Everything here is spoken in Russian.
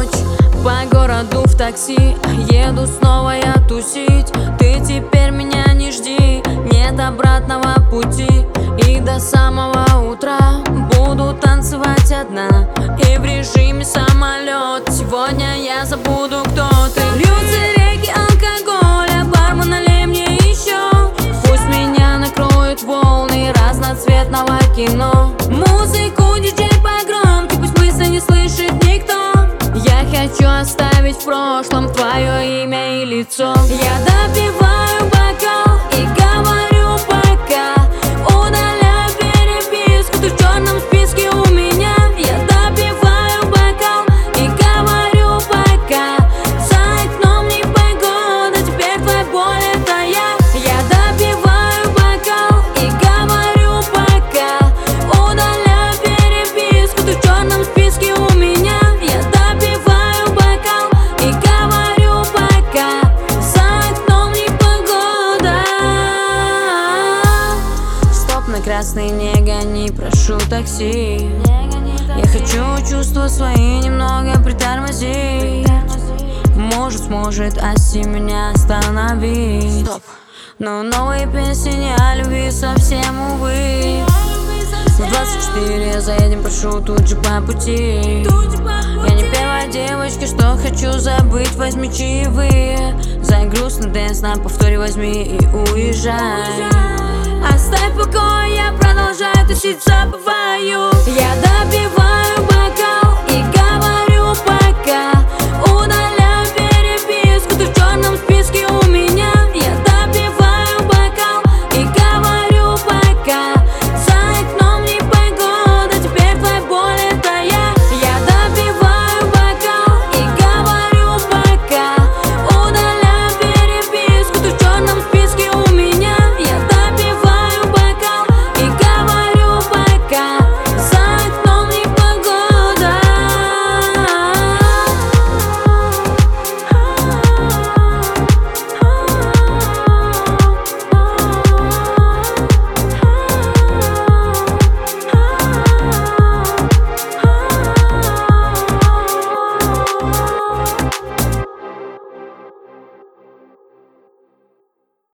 ночь по городу в такси, еду снова я тусить. Ты теперь меня не жди, нет обратного пути. И до самого утра буду танцевать одна, и в режиме самолет. Сегодня я забуду, кто ты. Льются реки алкоголя, бармен, налей мне еще. Пусть меня накроют волны разноцветного кино. Музыку диджей погромче, пусть мысли не слышит никто. Я хочу оставить в прошлом твое имя и лицо. Я допиваю бокал и говорю пока, удаляю переписку, ты в черном списке у меня. Я допиваю бокал и говорю пока, за окном непогода, теперь твоя боль — это я. Я допиваю бокал и говорю пока, удаляю переписку, ты в черном списке у меня. Я допиваю бокал и говорю пока, за окном непогода. Стоп, на красный не гони, прошу такси. Я хочу чувства свои немного притормозить. Может, сможет Аси меня остановить. Стоп. Но новые песни не о любви совсем, увы. В 24 заедем, прошу, тут же по пути. Я не первая девочка, что хочу забыть, возьми чаевые. За грустный дэнс на повторе возьми и уезжай. Оставь в покое, я продолжаю тусить, забываю. Я добиваю